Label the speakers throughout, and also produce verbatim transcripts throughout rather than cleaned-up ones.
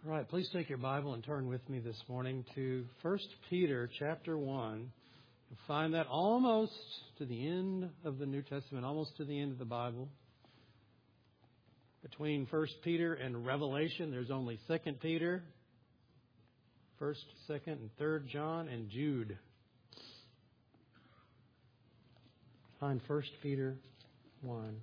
Speaker 1: All right, please take your Bible and turn with me this morning to First Peter chapter one. You'll find that almost to the end of the New Testament, almost to the end of the Bible. Between First Peter and Revelation, there's only Second Peter, First, Second, and Third John, and Jude. Find First Peter one.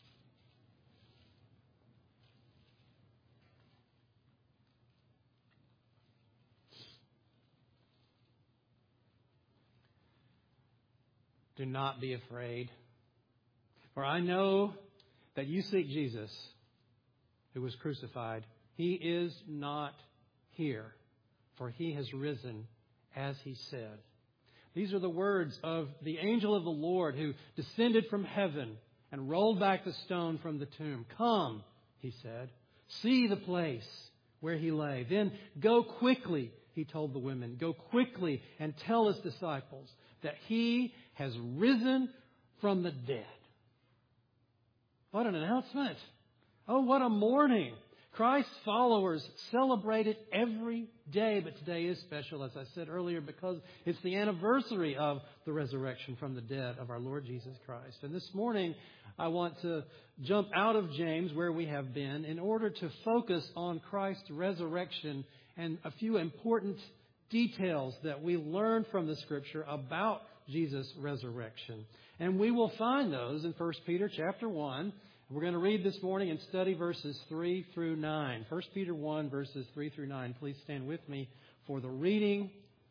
Speaker 1: Do not be afraid, for I know that you seek Jesus, who was crucified. He is not here, for he has risen, as he said. These are the words of the angel of the Lord who descended from heaven and rolled back the stone from the tomb. Come, he said, see the place where he lay. Then go quickly, he told the women, go quickly and tell his disciples that he has risen from the dead. What an announcement. Oh, what a morning. Christ's followers celebrate it every day, but today is special, as I said earlier, because it's the anniversary of the resurrection from the dead of our Lord Jesus Christ. And this morning, I want to jump out of James, where we have been, in order to focus on Christ's resurrection and a few important details that we learn from the Scripture about Jesus' resurrection. And we will find those in First Peter chapter one. We're going to read this morning and study verses three through nine. First Peter one, verses three through nine. Please stand with me for the reading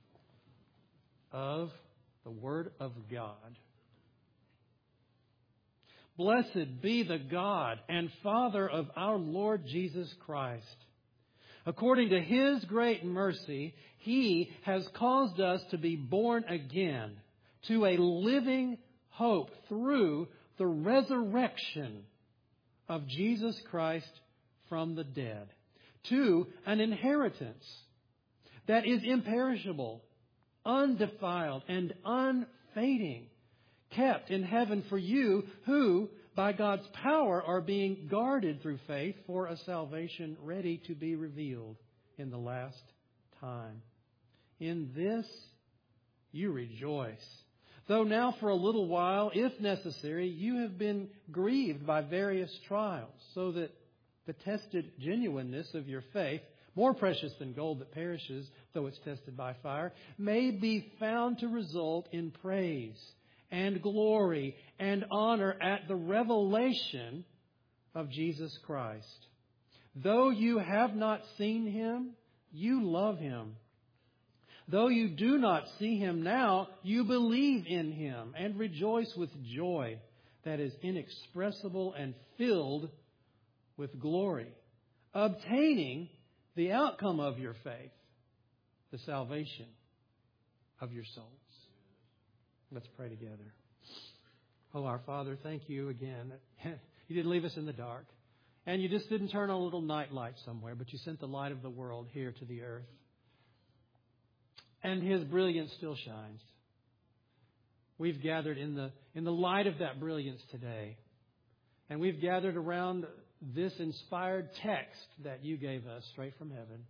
Speaker 1: of the Word of God. Blessed be the God and Father of our Lord Jesus Christ. According to His great mercy, He has caused us to be born again to a living hope through the resurrection of Jesus Christ from the dead, to an inheritance that is imperishable, undefiled, and unfading, kept in heaven for you who, by God's power, are being guarded through faith for a salvation ready to be revealed in the last time. In this you rejoice, though now for a little while, if necessary, you have been grieved by various trials, so that the tested genuineness of your faith, more precious than gold that perishes, though it's tested by fire, may be found to result in praise and glory and honor at the revelation of Jesus Christ. Though you have not seen Him, you love Him. Though you do not see Him now, you believe in Him and rejoice with joy that is inexpressible and filled with glory, obtaining the outcome of your faith, the salvation of your souls. Let's pray together. Oh, our Father, thank you again. You didn't leave us in the dark. And you just didn't turn on a little night light somewhere, but you sent the light of the world here to the earth. And His brilliance still shines. We've gathered in the in the light of that brilliance today. And we've gathered around this inspired text that you gave us straight from heaven.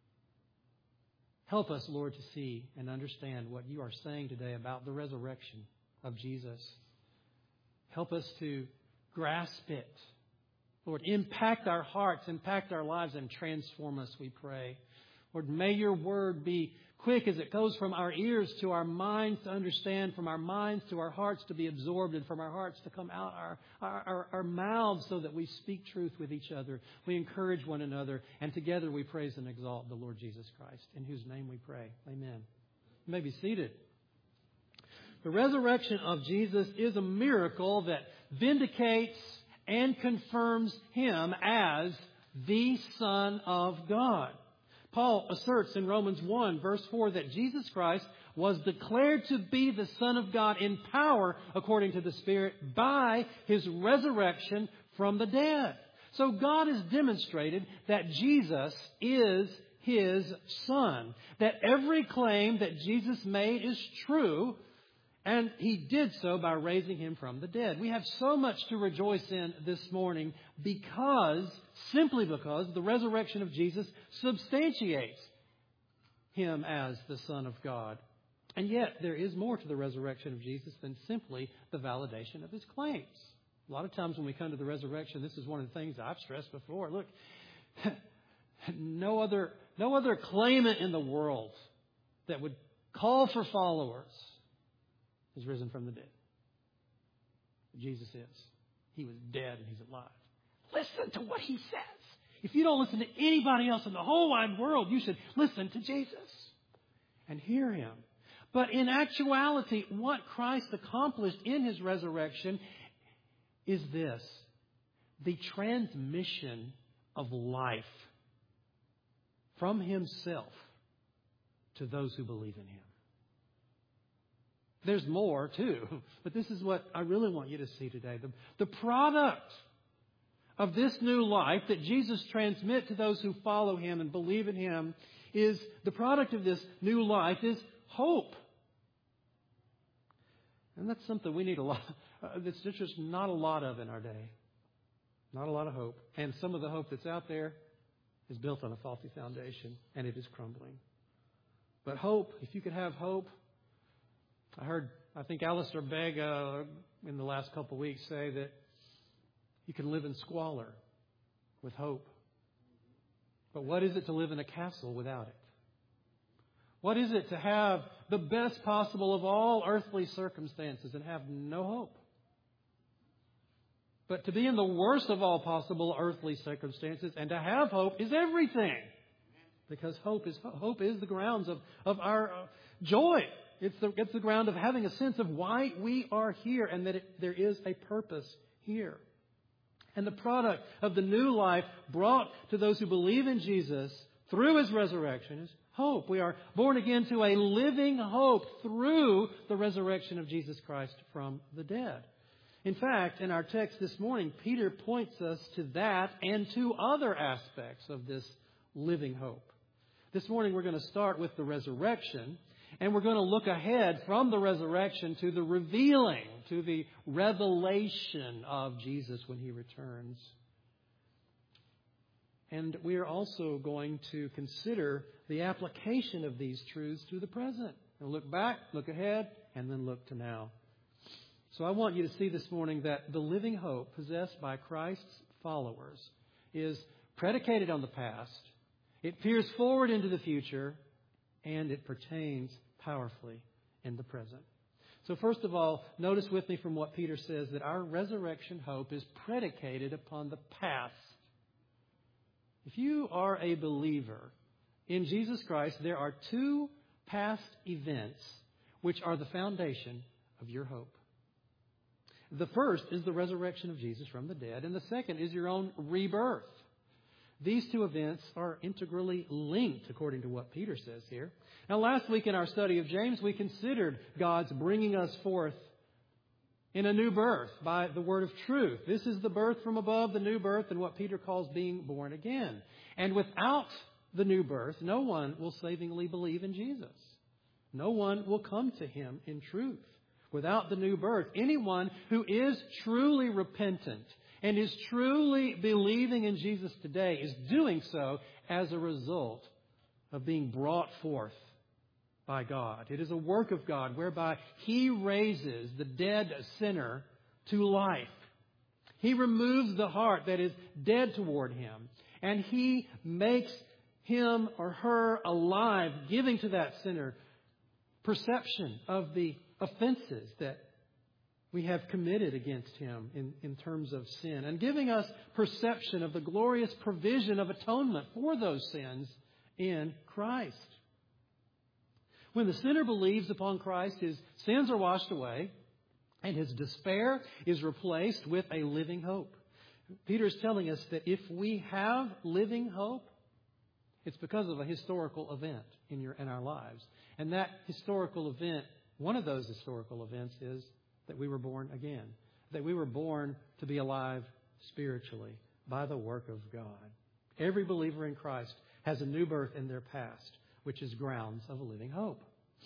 Speaker 1: Help us, Lord, to see and understand what you are saying today about the resurrection of Jesus. Help us to grasp it. Lord, impact our hearts, impact our lives, and transform us, we pray. Lord, may your word be quick as it goes from our ears to our minds to understand, from our minds to our hearts to be absorbed, and from our hearts to come out our, our, our, our mouths so that we speak truth with each other. We encourage one another, and together we praise and exalt the Lord Jesus Christ, in whose name we pray. Amen. You may be seated. The resurrection of Jesus is a miracle that vindicates and confirms Him as the Son of God. Paul asserts in Romans one, verse four, that Jesus Christ was declared to be the Son of God in power, according to the Spirit, by His resurrection from the dead. So God has demonstrated that Jesus is His Son, that every claim that Jesus made is true, And He did so by raising Him from the dead. We have so much to rejoice in this morning because, simply because, the resurrection of Jesus substantiates Him as the Son of God. And yet, there is more to the resurrection of Jesus than simply the validation of His claims. A lot of times when we come to the resurrection, this is one of the things I've stressed before. Look, no other, no other claimant in the world that would call for followers is risen from the dead. Jesus is. He was dead and He's alive. Listen to what He says. If you don't listen to anybody else in the whole wide world, you should listen to Jesus and hear Him. But in actuality, what Christ accomplished in His resurrection is this: the transmission of life from Himself to those who believe in Him. There's more, too. But this is what I really want you to see today. The, the product of this new life that Jesus transmits to those who follow Him and believe in Him is, the product of this new life is hope. And that's something we need a lot. It's just not a lot of in our day. Not a lot of hope. And some of the hope that's out there is built on a faulty foundation, and it is crumbling. But hope, if you could have hope, I heard, I think Alistair Begg uh, in the last couple of weeks say that you can live in squalor with hope. But what is it to live in a castle without it? What is it to have the best possible of all earthly circumstances and have no hope? But to be in the worst of all possible earthly circumstances and to have hope is everything. Because hope is hope is the grounds of, of our uh, joy. It's the, it's the ground of having a sense of why we are here and that it, there is a purpose here. And the product of the new life brought to those who believe in Jesus through His resurrection is hope. We are born again to a living hope through the resurrection of Jesus Christ from the dead. In fact, in our text this morning, Peter points us to that and to other aspects of this living hope. This morning we're going to start with the resurrection. And we're going to look ahead from the resurrection to the revealing, to the revelation of Jesus when He returns. And we are also going to consider the application of these truths to the present. And look back, look ahead, and then look to now. So I want you to see this morning that the living hope possessed by Christ's followers is predicated on the past. It peers forward into the future, and it pertains powerfully in the present. So first of all, notice with me from what Peter says that our resurrection hope is predicated upon the past. If you are a believer in Jesus Christ, there are two past events which are the foundation of your hope. The first is the resurrection of Jesus from the dead, and the second is your own rebirth. These two events are integrally linked, according to what Peter says here. Now, last week in our study of James, we considered God's bringing us forth in a new birth by the word of truth. This is the birth from above, the new birth, and what Peter calls being born again. And without the new birth, no one will savingly believe in Jesus. No one will come to Him in truth. Without the new birth, anyone who is truly repentant and is truly believing in Jesus today is doing so as a result of being brought forth by God. It is a work of God whereby He raises the dead sinner to life. He removes the heart that is dead toward Him, and He makes him or her alive, giving to that sinner perception of the offenses that we have committed against him in, in terms of sin, and giving us perception of the glorious provision of atonement for those sins in Christ. When the sinner believes upon Christ, his sins are washed away, and his despair is replaced with a living hope. Peter is telling us that if we have living hope, it's because of a historical event in your in our lives. And that historical event, one of those historical events is that we were born again. That we were born to be alive spiritually by the work of God. Every believer in Christ has a new birth in their past, which is grounds of a living hope.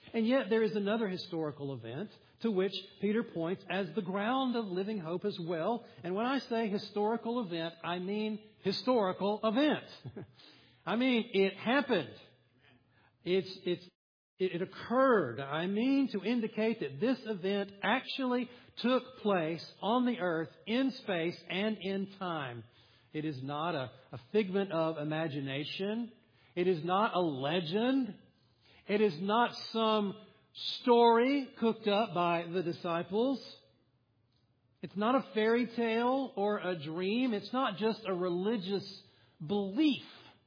Speaker 1: And yet there is another historical event to which Peter points as the ground of living hope as well. And when I say historical event, I mean historical event. I mean, it happened. It's, it's, it occurred. I mean to indicate that this event actually took place on the earth, in space, and in time. It is not a, a figment of imagination. It is not a legend. It is not some story cooked up by the disciples. It's not a fairy tale or a dream. It's not just a religious belief.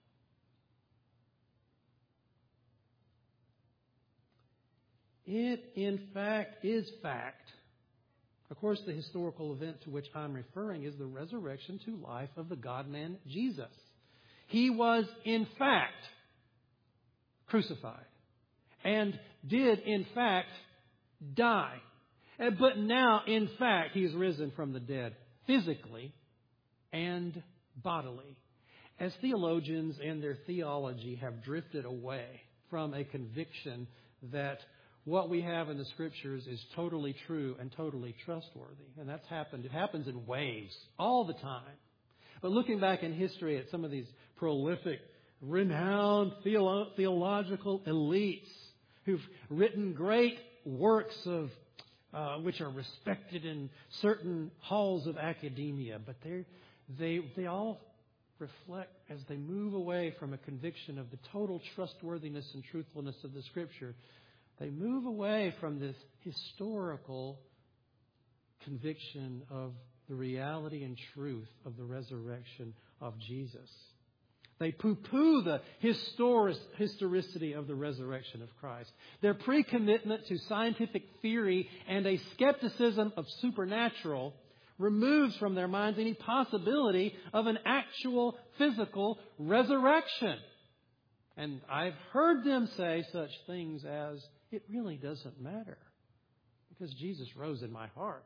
Speaker 1: It, in fact, is fact. Of course, the historical event to which I'm referring is the resurrection to life of the God-man Jesus. He was, in fact, crucified and did, in fact, die. But now, in fact, He is risen from the dead, physically and bodily. As theologians and their theology have drifted away from a conviction that what we have in the Scriptures is totally true and totally trustworthy. And that's happened. It happens in waves all the time. But looking back in history at some of these prolific, renowned theolo- theological elites who've written great works of uh, which are respected in certain halls of academia, but they they they all reflect, as they move away from a conviction of the total trustworthiness and truthfulness of the Scripture, they move away from this historical conviction of the reality and truth of the resurrection of Jesus. They poo-poo the historic, historicity of the resurrection of Christ. Their pre-commitment to scientific theory and a skepticism of supernatural removes from their minds any possibility of an actual physical resurrection. And I've heard them say such things as, it really doesn't matter because Jesus rose in my heart.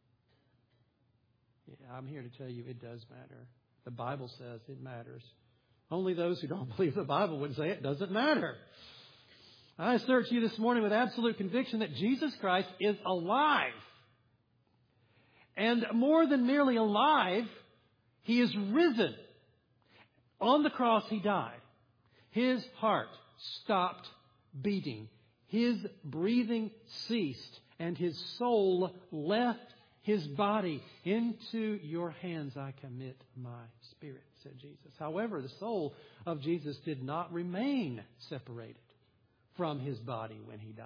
Speaker 1: Yeah, I'm here to tell you it does matter. The Bible says it matters. Only those who don't believe the Bible would say it doesn't matter. I assert to you this morning with absolute conviction that Jesus Christ is alive. And more than merely alive, He is risen. On the cross, He died. His heart stopped beating. His breathing ceased. And His soul left His body. Into your hands I commit my spirit, said Jesus. However, the soul of Jesus did not remain separated from His body when He died.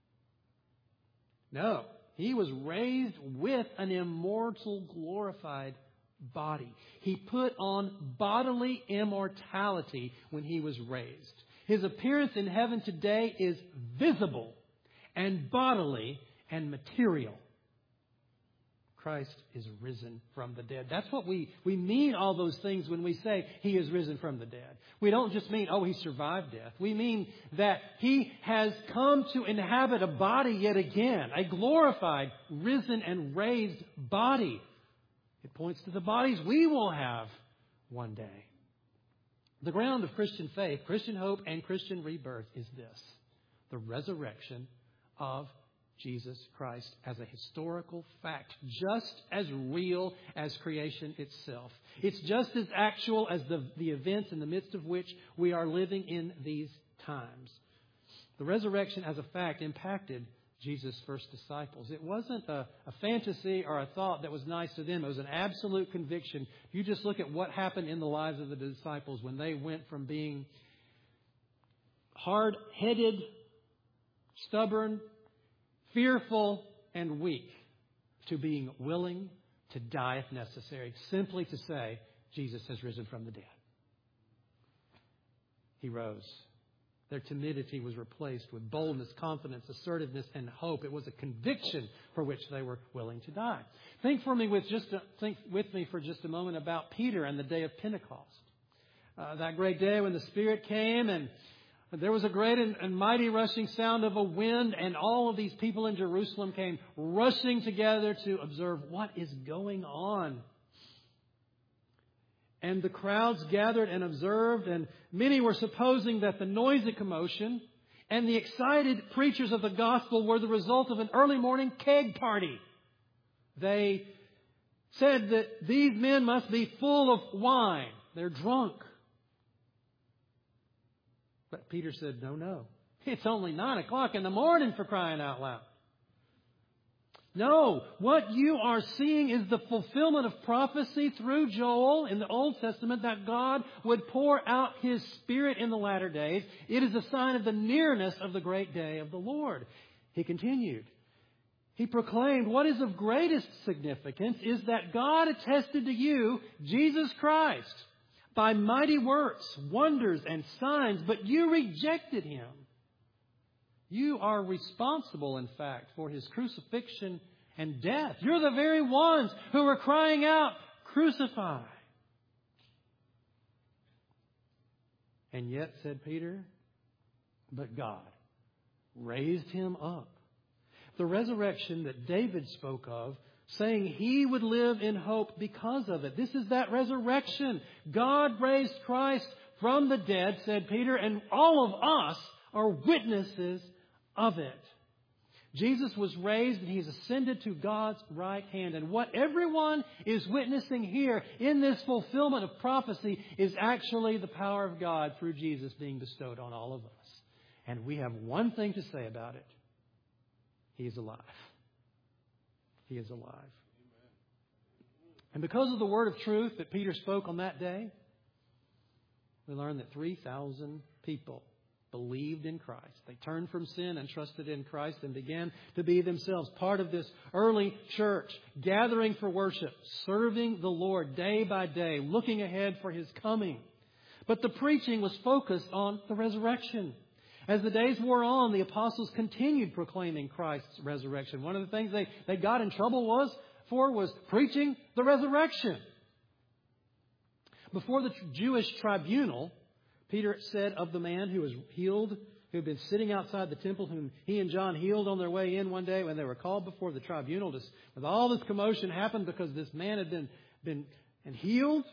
Speaker 1: No, He was raised with an immortal, glorified body. He put on bodily immortality when He was raised. His appearance in heaven today is visible and bodily and material. Christ is risen from the dead. That's what we, we mean all those things when we say He is risen from the dead. We don't just mean, oh, He survived death. We mean that He has come to inhabit a body yet again, a glorified, risen and raised body. It points to the bodies we will have one day. The ground of Christian faith, Christian hope, and Christian rebirth is this: the resurrection of Jesus Christ as a historical fact, just as real as creation itself. It's just as actual as the, the events in the midst of which we are living in these times. The resurrection as a fact impacted Jesus' first disciples. It wasn't a, a fantasy or a thought that was nice to them. It was an absolute conviction. You just look at what happened in the lives of the disciples when they went from being hard-headed, stubborn, fearful, and weak to being willing to die if necessary, simply to say, Jesus has risen from the dead. He rose. Their timidity was replaced with boldness, confidence, assertiveness, and hope. It was a conviction for which they were willing to die. Think for me with just a, think with me for just a moment about Peter and the day of Pentecost. Uh, that great day when the Spirit came and there was a great and, and mighty rushing sound of a wind, and all of these people in Jerusalem came rushing together to observe what is going on. And the crowds gathered and observed, and many were supposing that the noisy commotion and the excited preachers of the gospel were the result of an early morning keg party. They said that these men must be full of wine. They're drunk. But Peter said, no, no. It's only nine o'clock in the morning, for crying out loud. No, what you are seeing is the fulfillment of prophecy through Joel in the Old Testament that God would pour out His Spirit in the latter days. It is a sign of the nearness of the great day of the Lord. He continued. He proclaimed, what is of greatest significance is that God attested to you, Jesus Christ, by mighty works, wonders, and signs, but you rejected Him. You are responsible, in fact, for His crucifixion and death. You're the very ones who are crying out, crucify. And yet, said Peter, but God raised Him up. The resurrection that David spoke of, saying He would live in hope because of it. This is that resurrection. God raised Christ from the dead, said Peter, and all of us are witnesses of it. Jesus was raised and He's ascended to God's right hand. And what everyone is witnessing here in this fulfillment of prophecy is actually the power of God through Jesus being bestowed on all of us. And we have one thing to say about it. He is alive. He is alive. And because of the word of truth that Peter spoke on that day, we learn that three thousand people believed in Christ. They turned from sin and trusted in Christ and began to be themselves part of this early church, gathering for worship, serving the Lord day by day, looking ahead for His coming. But the preaching was focused on the resurrection. As the days wore on, the apostles continued proclaiming Christ's resurrection. One of the things they, they got in trouble was for was preaching the resurrection. Before the Jewish tribunal, Peter said of the man who was healed, who had been sitting outside the temple, whom he and John healed on their way in one day when they were called before the tribunal. Just, with all this commotion happened because this man had been, been and healed.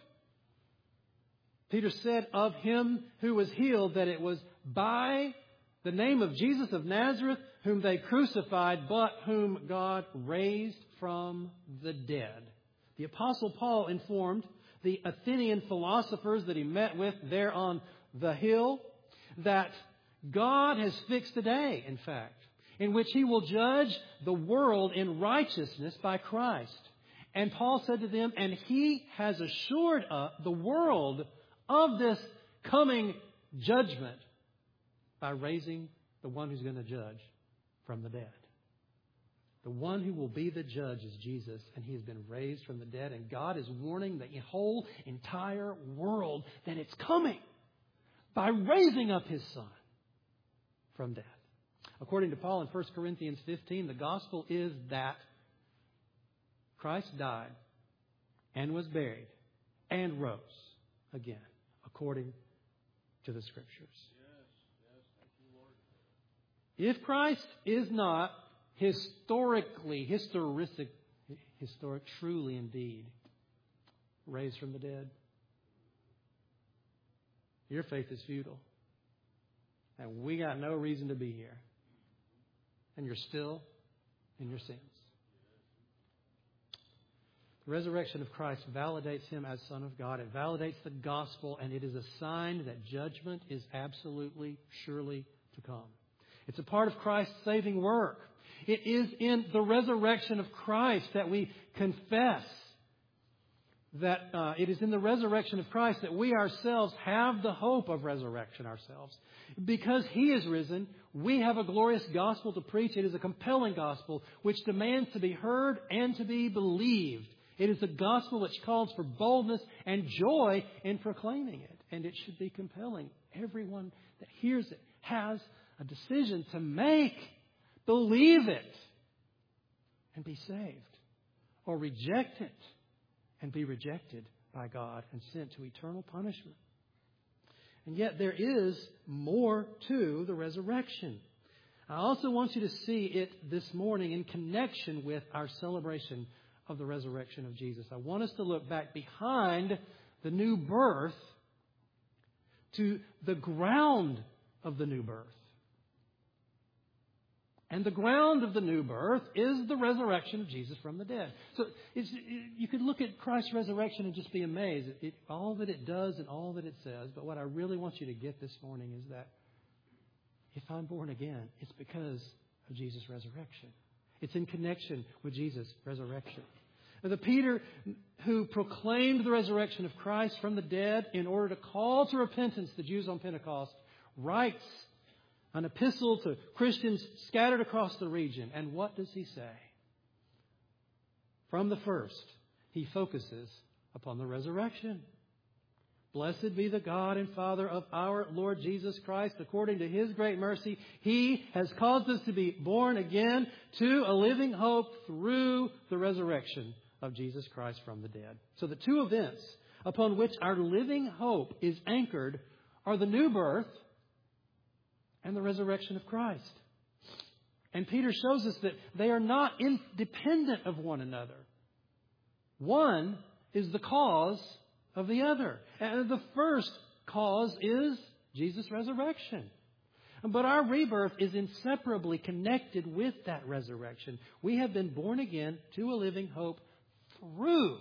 Speaker 1: Peter said of him who was healed that it was by the name of Jesus of Nazareth, whom they crucified, but whom God raised from the dead. The Apostle Paul informed the Athenian philosophers that he met with there on the hill that God has fixed a day, in fact, in which He will judge the world in righteousness by Christ. And Paul said to them, and He has assured uh, the world of this coming judgment by raising the one who's going to judge from the dead. The one who will be the judge is Jesus, and He has been raised from the dead. And God is warning the whole entire world that it's coming by raising up His Son from death. According to Paul in First Corinthians fifteen, the gospel is that Christ died and was buried and rose again, according to the Scriptures. If Christ is not historically, historic, historic, truly indeed, raised from the dead, your faith is futile. And we got no reason to be here. And you're still in your sins. The resurrection of Christ validates Him as Son of God. It validates the gospel, and it is a sign that judgment is absolutely, surely to come. It's a part of Christ's saving work. It is in the resurrection of Christ that we confess that uh, it is in the resurrection of Christ that we ourselves have the hope of resurrection ourselves. Because He is risen, we have a glorious gospel to preach. It is a compelling gospel which demands to be heard and to be believed. It is a gospel which calls for boldness and joy in proclaiming it. And it should be compelling. Everyone that hears it has a decision to make. Believe it and be saved. Or reject it and be rejected by God and sent to eternal punishment. And yet there is more to the resurrection. I also want you to see it this morning in connection with our celebration of the resurrection of Jesus. I want us to look back behind the new birth to the ground of the new birth. And the ground of the new birth is the resurrection of Jesus from the dead. So it's, you could look at Christ's resurrection and just be amazed at it, all that it does and all that it says. But what I really want you to get this morning is that if I'm born again, it's because of Jesus' resurrection. It's in connection with Jesus' resurrection. The Peter who proclaimed the resurrection of Christ from the dead in order to call to repentance the Jews on Pentecost writes an epistle to Christians scattered across the region. And what does he say? From the first, he focuses upon the resurrection. Blessed be the God and Father of our Lord Jesus Christ. According to His great mercy, He has caused us to be born again to a living hope through the resurrection of Jesus Christ from the dead. So the two events upon which our living hope is anchored are the new birth and the resurrection of Christ. And Peter shows us that they are not independent of one another. One is the cause of the other. And the first cause is Jesus' resurrection. But our rebirth is inseparably connected with that resurrection. We have been born again to a living hope through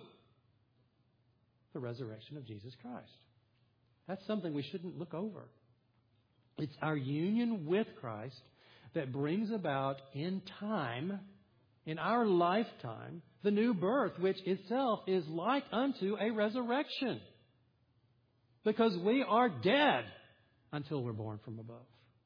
Speaker 1: the resurrection of Jesus Christ. That's something we shouldn't look over. It's our union with Christ that brings about in time, in our lifetime, the new birth, which itself is like unto a resurrection. Because we are dead until we're born from above.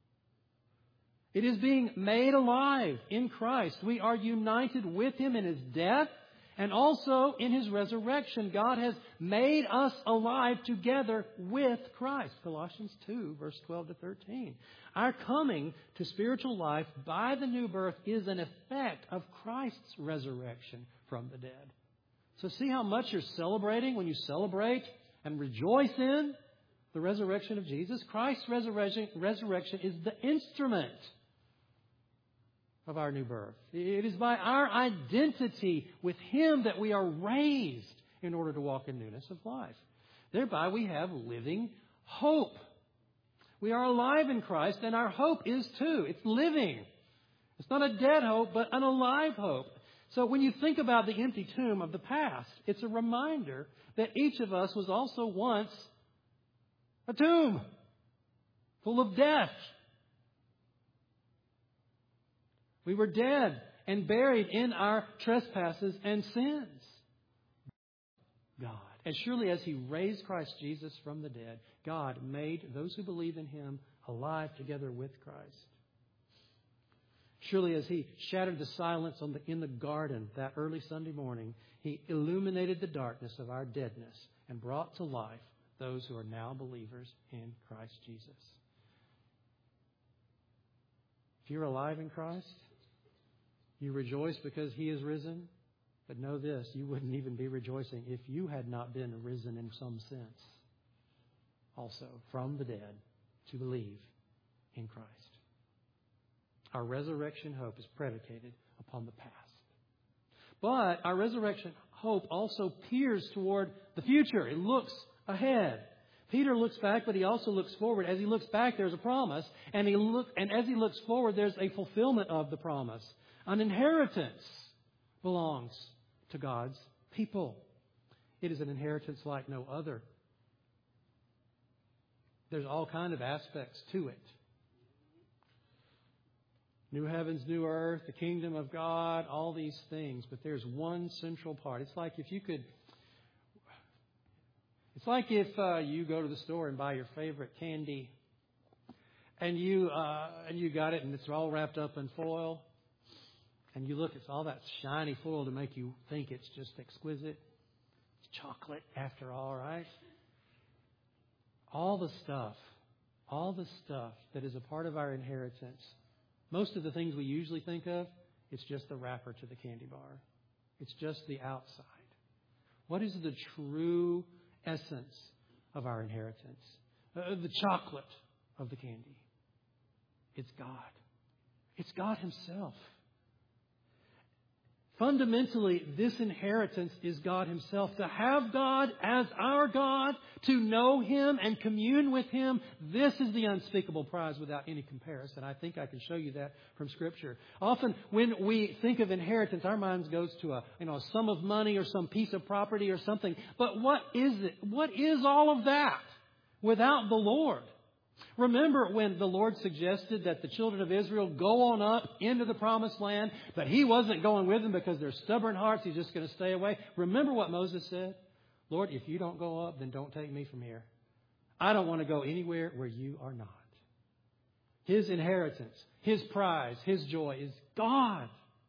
Speaker 1: It is being made alive in Christ. We are united with Him in His death and also in His resurrection. God has made us alive together with Christ. Colossians two, verse twelve to thirteen. Our coming to spiritual life by the new birth is an effect of Christ's resurrection from the dead. So see how much you're celebrating when you celebrate and rejoice in the resurrection of Jesus? Christ's resurrection, resurrection is the instrument of our new birth. It is by our identity with Him that we are raised in order to walk in newness of life. Thereby we have living hope. We are alive in Christ, and our hope is too. It's living. It's not a dead hope, but an alive hope. So when you think about the empty tomb of the past, it's a reminder that each of us was also once a tomb full of death. We were dead and buried in our trespasses and sins. God, as surely as He raised Christ Jesus from the dead, God made those who believe in Him alive together with Christ. Surely as He shattered the silence on the, in the garden that early Sunday morning, He illuminated the darkness of our deadness and brought to life those who are now believers in Christ Jesus. If you're alive in Christ, you rejoice because He is risen. But know this, you wouldn't even be rejoicing if you had not been risen in some sense also from the dead to believe in Christ. Our resurrection hope is predicated upon the past. But our resurrection hope also peers toward the future. It looks ahead. Peter looks back, but he also looks forward. As he looks back, there's a promise. And he look, and as he looks forward, there's a fulfillment of the promise. An inheritance belongs to God's people. It is an inheritance like no other. There's all kinds of aspects to it. New heavens, new earth, the kingdom of God, all these things. But there's one central part. It's like if you could... It's like if uh, you go to the store and buy your favorite candy, and you uh, and you got it, and it's all wrapped up in foil, and you look, it's all that shiny foil to make you think it's just exquisite. It's chocolate, after all, right? All the stuff, all the stuff that is a part of our inheritance, most of the things we usually think of, it's just the wrapper to the candy bar. It's just the outside. What is the true essence of our inheritance? Uh, the chocolate of the candy. It's God. It's God Himself. Fundamentally, this inheritance is God Himself. To have God as our God, to know Him and commune with Him, this is the unspeakable prize without any comparison. I think I can show you that from Scripture. Often when we think of inheritance, our minds goes to a, you know, a sum of money or some piece of property or something. But what is it? What is all of that without the Lord? Remember when the Lord suggested that the children of Israel go on up into the promised land, but He wasn't going with them because they're stubborn hearts. He's just going to stay away. Remember what Moses said? Lord, if you don't go up, then don't take me from here. I don't want to go anywhere where you are not. His inheritance, His prize, His joy is God.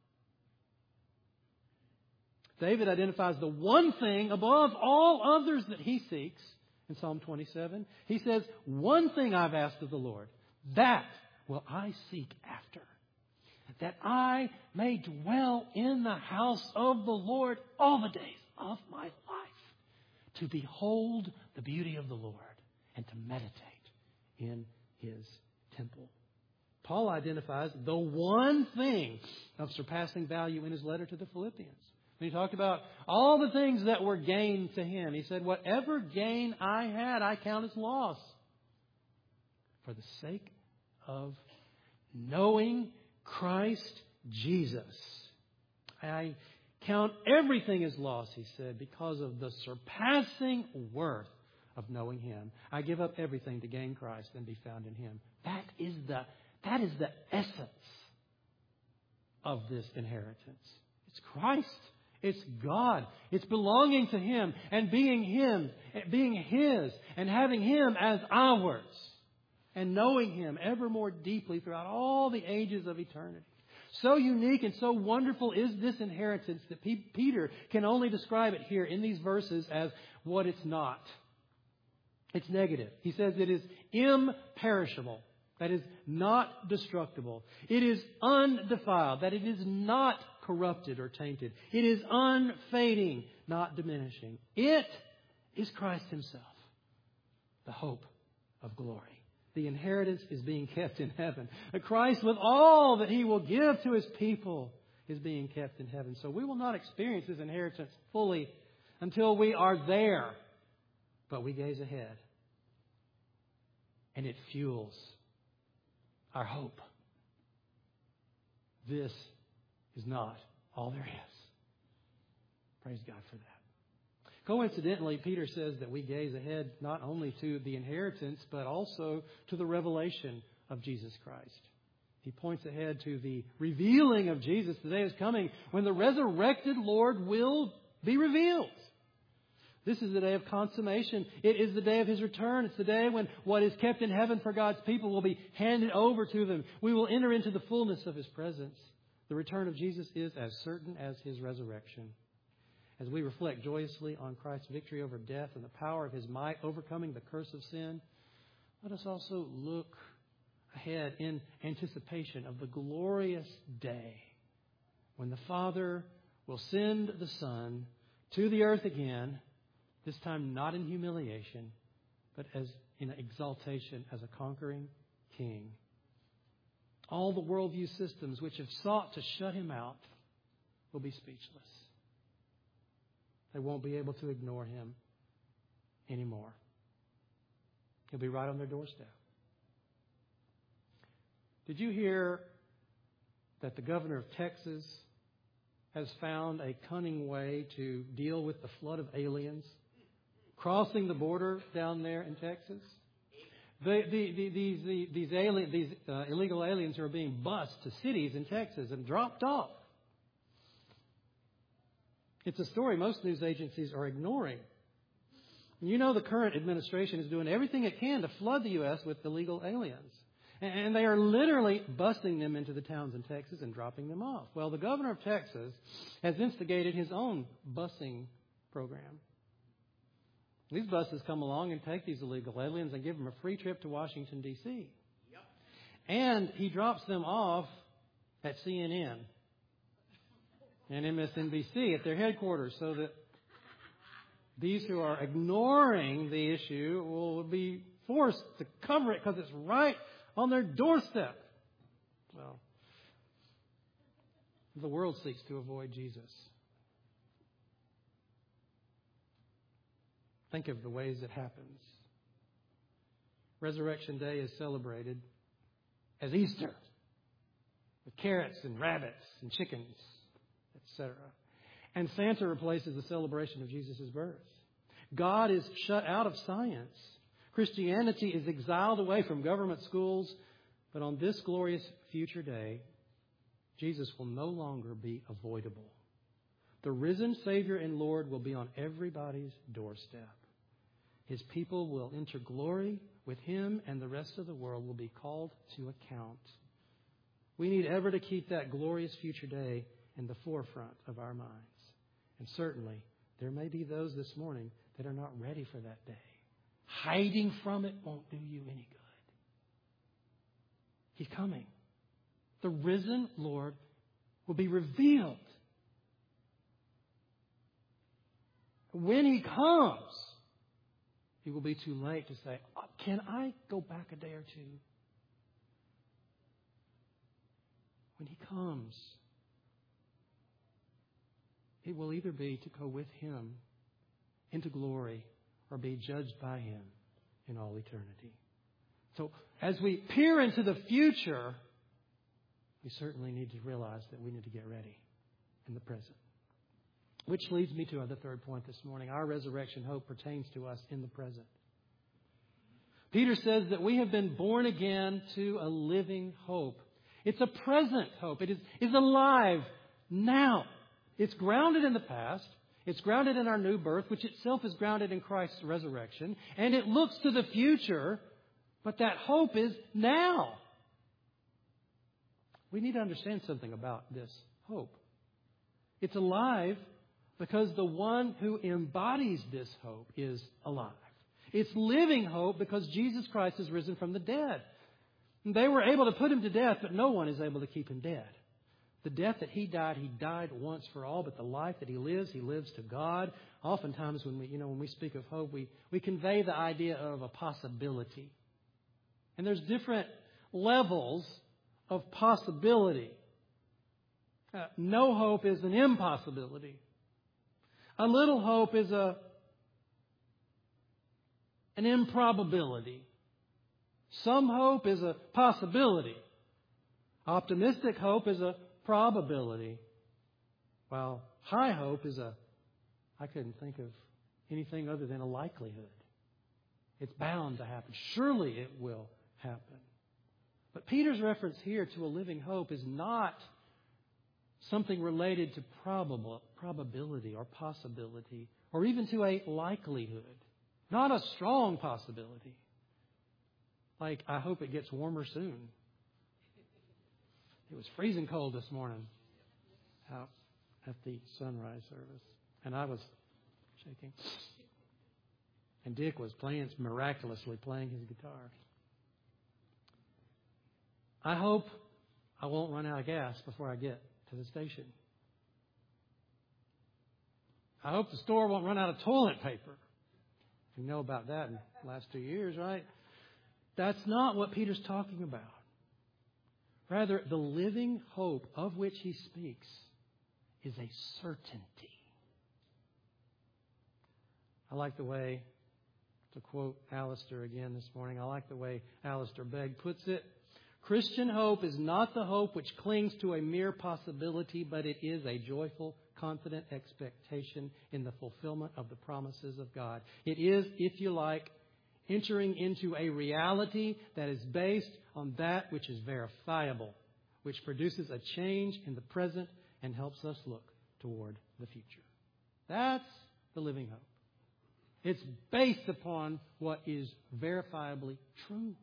Speaker 1: David identifies the one thing above all others that he seeks. In Psalm twenty-seven, he says, one thing I've asked of the Lord, that will I seek after, that I may dwell in the house of the Lord all the days of my life, to behold the beauty of the Lord and to meditate in His temple. Paul identifies the one thing of surpassing value in his letter to the Philippians. He talked about all the things that were gain to him. He said, whatever gain I had, I count as loss for the sake of knowing Christ Jesus. I count everything as loss, he said, because of the surpassing worth of knowing Him. I give up everything to gain Christ and be found in Him. That is the, that is the essence of this inheritance. It's Christ. It's God. It's belonging to Him and being Him, being His and having Him as ours and knowing Him ever more deeply throughout all the ages of eternity. So unique and so wonderful is this inheritance that P- Peter can only describe it here in these verses as what it's not. It's negative. He says it is imperishable. That is not destructible. It is undefiled. That it is not corrupted or tainted. It is unfading, not diminishing. It is Christ Himself, the hope of glory. The inheritance is being kept in heaven. Christ, with all that He will give to His people, is being kept in heaven. So we will not experience His inheritance fully until we are there. But we gaze ahead. And it fuels our hope. This is not all there is. Praise God for that. Coincidentally, Peter says that we gaze ahead not only to the inheritance, but also to the revelation of Jesus Christ. He points ahead to the revealing of Jesus. The day is coming when the resurrected Lord will be revealed. This is the day of consummation. It is the day of His return. It's the day when what is kept in heaven for God's people will be handed over to them. We will enter into the fullness of His presence. The return of Jesus is as certain as His resurrection. As we reflect joyously on Christ's victory over death and the power of His might overcoming the curse of sin, let us also look ahead in anticipation of the glorious day when the Father will send the Son to the earth again, this time not in humiliation, but as in exaltation as a conquering King. All the worldview systems which have sought to shut Him out will be speechless. They won't be able to ignore Him anymore. He'll be right on their doorstep. Did you hear that the governor of Texas has found a cunning way to deal with the flood of aliens crossing the border down there in Texas? The, the, the, these the, these, alien, these uh, illegal aliens are being bused to cities in Texas and dropped off. It's a story most news agencies are ignoring. You know the current administration is doing everything it can to flood the U S with illegal aliens. And they are literally busing them into the towns in Texas and dropping them off. Well, the governor of Texas has instigated his own busing program. These buses come along and take these illegal aliens and give them a free trip to Washington, D C Yep. And he drops them off at C N N and M S N B C at their headquarters so that these who are ignoring the issue will be forced to cover it because it's right on their doorstep. Well, The world seeks to avoid Jesus. Think of the ways it happens. Resurrection Day is celebrated as Easter, with carrots and rabbits and chickens, et cetera. And Santa replaces the celebration of Jesus' birth. God is shut out of science. Christianity is exiled away from government schools. But on this glorious future day, Jesus will no longer be avoidable. The risen Savior and Lord will be on everybody's doorstep. His people will enter glory with Him, and the rest of the world will be called to account. We need ever to keep that glorious future day in the forefront of our minds. And certainly, there may be those this morning that are not ready for that day. Hiding from it won't do you any good. He's coming. The risen Lord will be revealed. When He comes, it will be too late to say, can I go back a day or two? When He comes, it will either be to go with Him into glory or be judged by Him in all eternity. So as we peer into the future, we certainly need to realize that we need to get ready in the present. Which leads me to the third point this morning. Our resurrection hope pertains to us in the present. Peter says that we have been born again to a living hope. It's a present hope. It is, is alive now. It's grounded in the past. It's grounded in our new birth, which itself is grounded in Christ's resurrection. And it looks to the future, but that hope is now. We need to understand something about this hope. It's alive because the one who embodies this hope is alive. It's living hope because Jesus Christ is risen from the dead. They were able to put Him to death, but no one is able to keep Him dead. The death that He died, He died once for all, but the life that He lives, He lives to God. Oftentimes when we, you know, when we speak of hope, we, we convey the idea of a possibility. And there's different levels of possibility. Uh, no hope is an impossibility. A little hope is a an improbability. Some hope is a possibility. Optimistic hope is a probability. While high hope is a, I couldn't think of anything other than a likelihood. It's bound to happen. Surely it will happen. But Peter's reference here to a living hope is not something related to probable, probability or possibility, or even to a likelihood. Not a strong possibility. Like, I hope it gets warmer soon. It was freezing cold this morning out at the sunrise service. And I was shaking. And Dick was playing, miraculously playing his guitar. I hope I won't run out of gas before I get to the station. I hope the store won't run out of toilet paper. You know about that in the last two years, right? That's not what Peter's talking about. Rather, the living hope of which he speaks is a certainty. I like the way, to quote Alistair again this morning, I like the way Alistair Begg puts it. Christian hope is not the hope which clings to a mere possibility, but it is a joyful, confident expectation in the fulfillment of the promises of God. It is, if you like, entering into a reality that is based on that which is verifiable, which produces a change in the present and helps us look toward the future. That's the living hope. It's based upon what is verifiably true.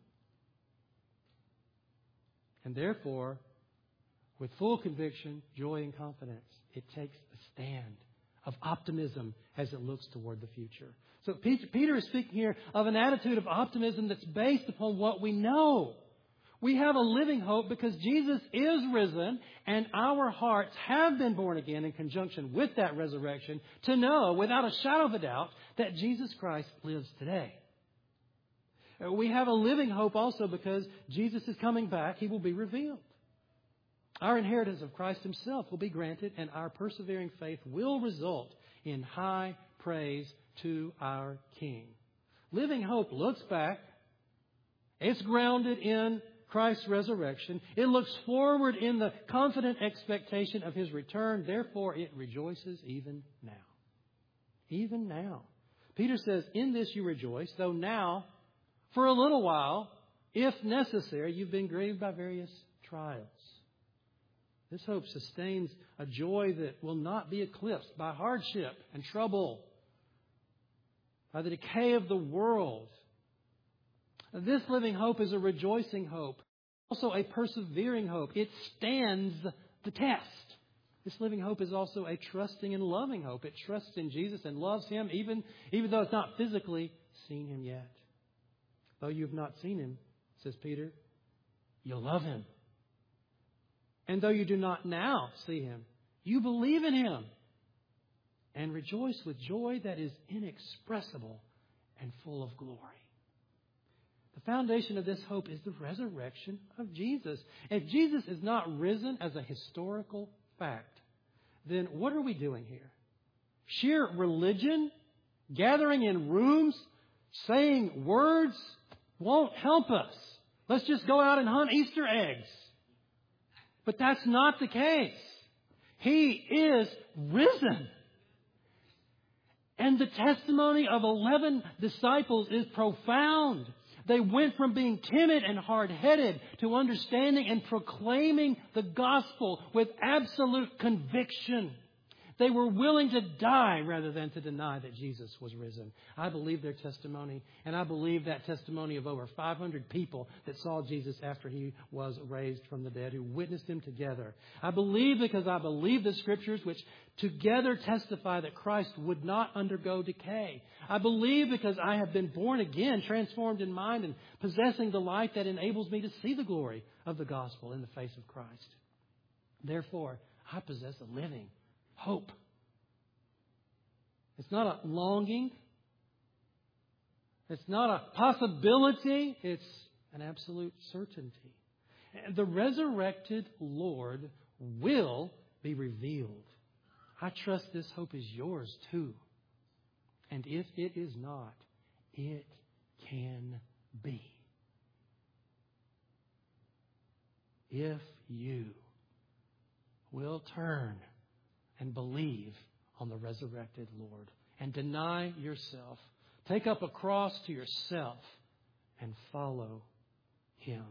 Speaker 1: And therefore, with full conviction, joy, and confidence, it takes a stand of optimism as it looks toward the future. So Peter is speaking here of an attitude of optimism that's based upon what we know. We have a living hope because Jesus is risen and our hearts have been born again in conjunction with that resurrection to know without a shadow of a doubt that Jesus Christ lives today. We have a living hope also because Jesus is coming back. He will be revealed. Our inheritance of Christ Himself will be granted, and our persevering faith will result in high praise to our King. Living hope looks back. It's grounded in Christ's resurrection. It looks forward in the confident expectation of His return. Therefore, it rejoices even now. Even now. Peter says, in this you rejoice, though now, for a little while, if necessary, you've been grieved by various trials. This hope sustains a joy that will not be eclipsed by hardship and trouble, by the decay of the world. This living hope is a rejoicing hope, also a persevering hope. It stands the test. This living hope is also a trusting and loving hope. It trusts in Jesus and loves Him, even, even though it's not physically seen Him yet. Though you've not seen Him, says Peter, you'll love Him. And though you do not now see Him, you believe in Him and rejoice with joy that is inexpressible and full of glory. The foundation of this hope is the resurrection of Jesus. If Jesus is not risen as a historical fact, then what are we doing here? Sheer religion, gathering in rooms, saying words won't help us. Let's just go out and hunt Easter eggs. But that's not the case. He is risen. And the testimony of eleven disciples is profound. They went from being timid and hard-headed to understanding and proclaiming the gospel with absolute conviction. They were willing to die rather than to deny that Jesus was risen. I believe their testimony, and I believe that testimony of over five hundred people that saw Jesus after He was raised from the dead, who witnessed Him together. I believe because I believe the Scriptures, which together testify that Christ would not undergo decay. I believe because I have been born again, transformed in mind, and possessing the life that enables me to see the glory of the gospel in the face of Christ. Therefore, I possess a living hope. It's not a longing. It's not a possibility. It's an absolute certainty. And the resurrected Lord will be revealed. I trust this hope is yours too. And if it is not, it can be. If you will turn and believe on the resurrected Lord and deny yourself, take up a cross to yourself and follow Him.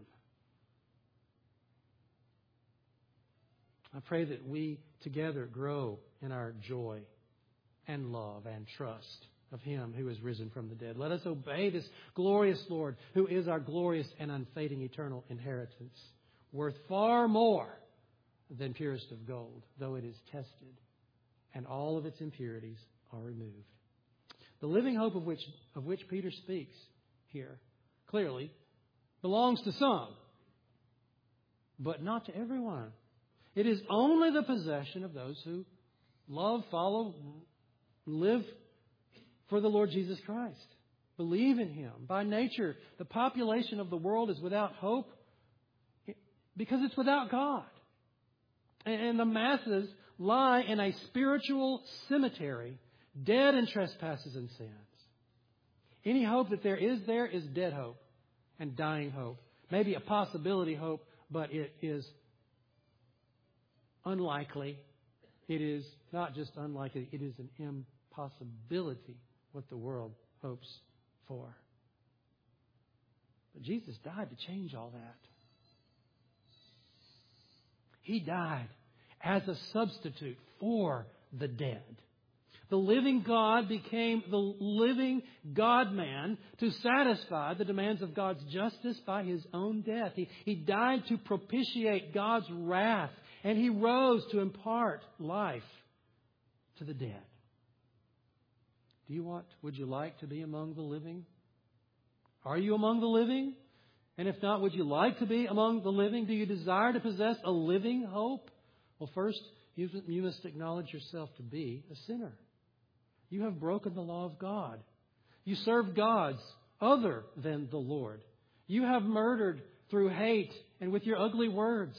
Speaker 1: I pray that we together grow in our joy and love and trust of Him who is risen from the dead. Let us obey this glorious Lord who is our glorious and unfading eternal inheritance, worth far more than purest of gold, though it is tested and all of its impurities are removed. The living hope of which, of which Peter speaks here clearly belongs to some, but not to everyone. It is only the possession of those who love, follow, live for the Lord Jesus Christ. Believe in Him. By nature, the population of the world is without hope because it's without God. And the masses lie in a spiritual cemetery, dead in trespasses and sins. Any hope that there is there is dead hope and dying hope. Maybe a possibility hope, but it is unlikely. It is not just unlikely, it is an impossibility what the world hopes for. But Jesus died to change all that. He died as a substitute for the dead. The living God became the living God-man to satisfy the demands of God's justice by His own death. He, he died to propitiate God's wrath, and He rose to impart life to the dead. Do you want, would you like to be among the living? Are you among the living? And if not, would you like to be among the living? Do you desire to possess a living hope? Well, first, you, you must acknowledge yourself to be a sinner. You have broken the law of God. You serve gods other than the Lord. You have murdered through hate and with your ugly words.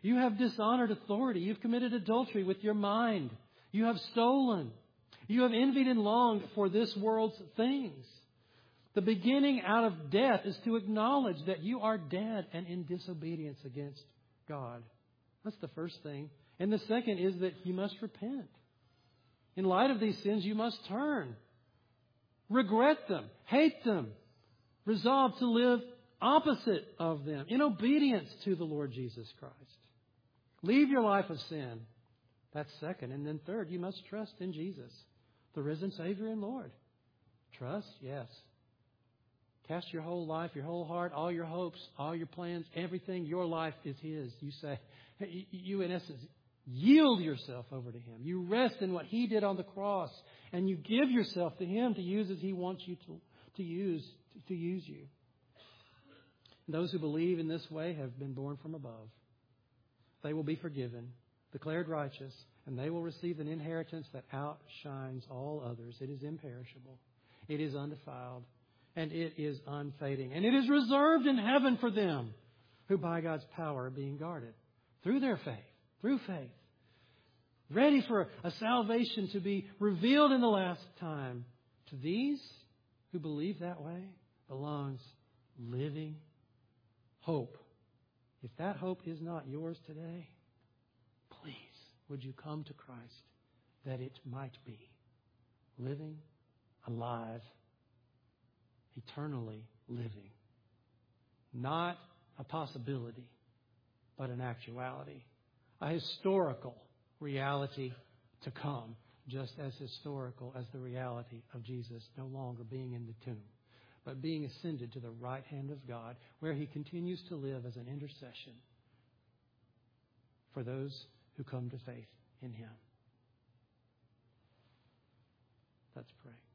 Speaker 1: You have dishonored authority. You've committed adultery with your mind. You have stolen. You have envied and longed for this world's things. The beginning out of death is to acknowledge that you are dead and in disobedience against God. That's the first thing. And the second is that you must repent. In light of these sins, you must turn. Regret them. Hate them. Resolve to live opposite of them, in obedience to the Lord Jesus Christ. Leave your life of sin. That's second. And then third, you must trust in Jesus, the risen Savior and Lord. Trust? Yes. Cast your whole life, your whole heart, all your hopes, all your plans, everything. Your life is His. You say, you in essence, yield yourself over to Him. You rest in what He did on the cross, and you give yourself to Him to use as He wants you to, to use to, to use you. And those who believe in this way have been born from above. They will be forgiven, declared righteous, and they will receive an inheritance that outshines all others. It is imperishable. It is undefiled. And it is unfading. And it is reserved in heaven for them who by God's power are being guarded through their faith, through faith, ready for a salvation to be revealed in the last time. To these who believe that way belongs living hope. If that hope is not yours today, please, would you come to Christ that it might be living, alive, eternally living. Not a possibility, but an actuality. A historical reality to come, just as historical as the reality of Jesus no longer being in the tomb, but being ascended to the right hand of God, where He continues to live as an intercession for those who come to faith in Him. Let's pray.